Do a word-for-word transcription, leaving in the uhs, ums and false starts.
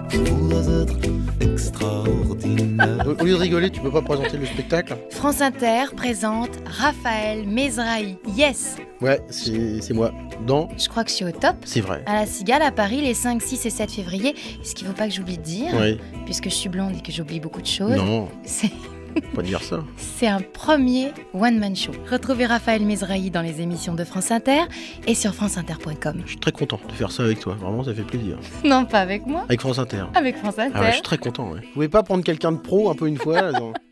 Vous êtes extraordinaire. Au lieu de rigoler, tu peux pas présenter le spectacle ? France Inter présente Raphaël Mesrahi. Yes! Ouais, c'est, c'est moi. Dans Je crois que je suis au top. C'est vrai. À la Cigale, à Paris, les cinq, six et sept février. Ce qu'il ne faut pas que j'oublie de dire, Oui. puisque je suis blonde et que j'oublie beaucoup de choses. Non, C'est... faut pas dire ça. C'est un premier one-man show. Retrouvez Raphaël Mesrahi dans les émissions de France Inter et sur france inter point com. Je suis très content de faire ça avec toi. Vraiment, ça fait plaisir. Non, pas avec moi, Avec France Inter. avec France Inter. Ah ouais, je suis très content. Ouais. Vous pouvez pas prendre quelqu'un de pro un peu une fois là, dans-